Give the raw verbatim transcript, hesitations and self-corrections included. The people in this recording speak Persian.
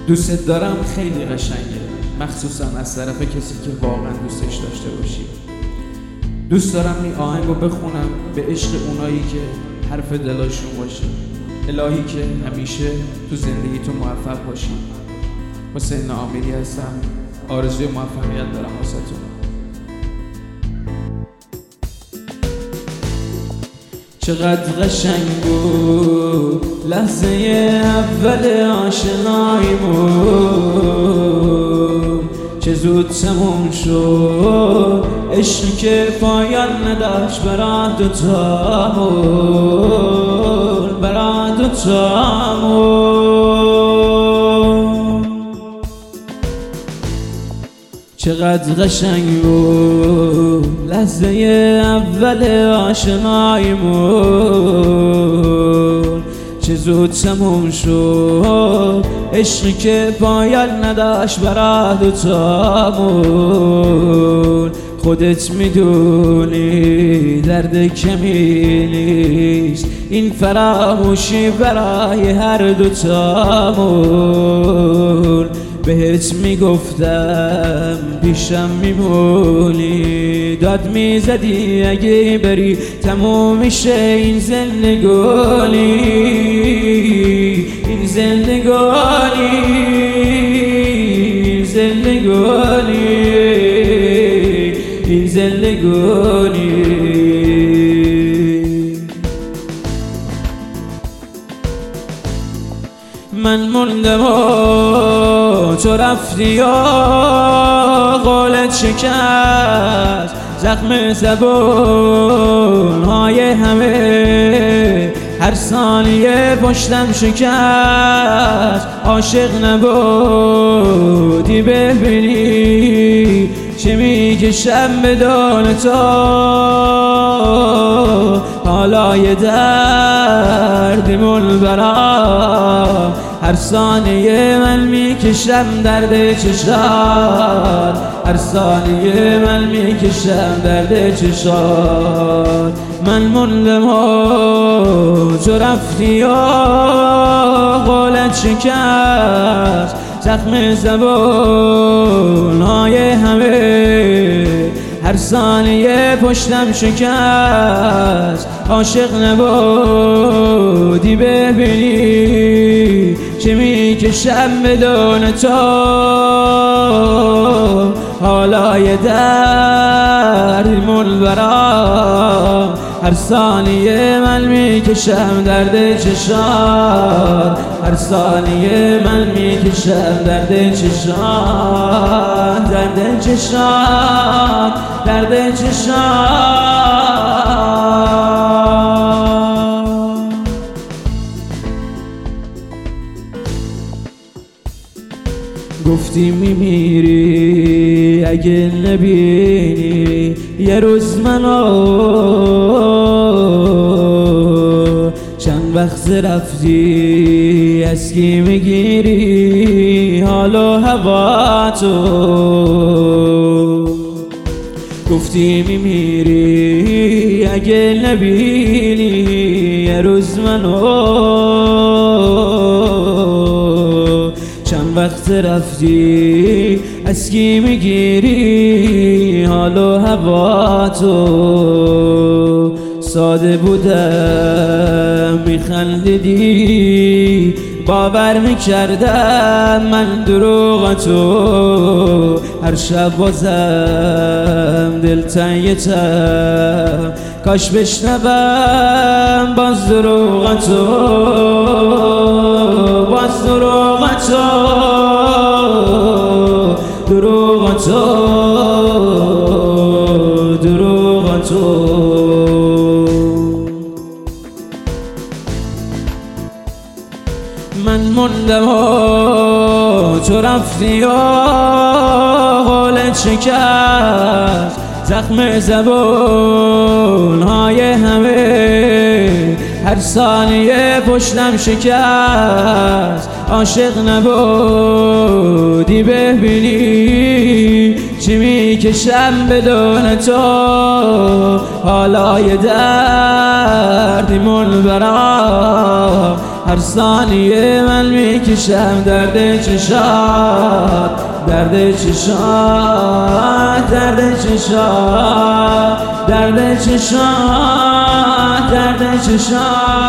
دوست دارم خیلی قشنگه، مخصوصا از طرف کسی که واقعا دوستش داشته باشی. دوست دارم این آهنگو بخونم به عشق اونایی که حرف دلاشون باشه. الهی که همیشه تو زندگی تو موفق باشی. حسین آمیری هستم، آرزوی موفقیت دارم واسهتون. چقدر قشنگ بود لحظه اول آشناییمون، چه زود تموم شد عشقی که پایان نداشت برا دوتامون، برا دوتامون. چقدر قشنگ بود لحظه اول آشناییمون، چه زود تموم شد عشقی که پایان نداشت برا دوتامون. خودت میدونی درد کمی نیست این فراموشی برای هر دوتامون. بهت میگفتم پیشم میمونی، داد میزدی اگه بری تموم میشه این زندگانی، این زندگانی، این زندگانی، این زندگانی. من موندم و تو رفتی و قولت شکست، زخم زبونهای همه هر ثانیه پشتم شکست. عاشق نبودی ببینی چه میکشم بدون تو، حالا یه دردمون برام هر ثانیه من میکشم درد چشات، هر ثانیه من میکشم درد چشات. من موندم و تو رفتی و قولت شکست، زخم زبونهای همه هر ثانیه پشتم شکست. عاشق نبودی ببینی چه میکشم بدون تو، حالا یه دردمون برام هر ثانیه من میکشم درد چشات، هر ثانیه من میکشم درد چشات، درد چشات، درد چشات. گفتی میمیری اگه نبینی یه روز منو، چند وقت رفتی از کی میگیری حال و هوا تو. گفتی میمیری اگه نبینی یه روز منو، چند وقت رفتی از کی میگیری حال و هوا تو. ساده بودم میخندیدی باور میکردم من دروغ تو، هر شب بازم دلتنگتم کاش بشنوم باز دروغ تو، باز دروغ تو، دروغ تو، دروغ تو. من موندم و تو رفتی و قولت شکست، زخم زبونهای همه هر ثانیه پشتم شکست. عاشق نبودی ببینی چی میکشم بدون تو، حالا یه دردمون برام هر ثانیه من میکشم درد چشات، درد چشات، درد چشات، درد چشات، درد چشات.